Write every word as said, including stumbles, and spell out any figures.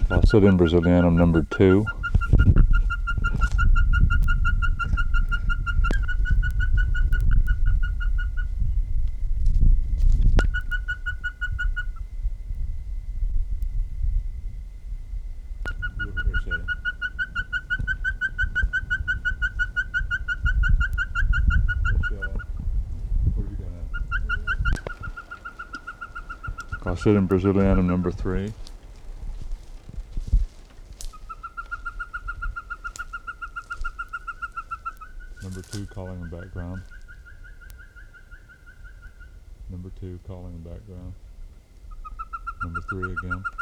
Clostridium brazilianum number two. Clostridium brazilianum number three. Number two calling in background. Number two calling in background. Number three again.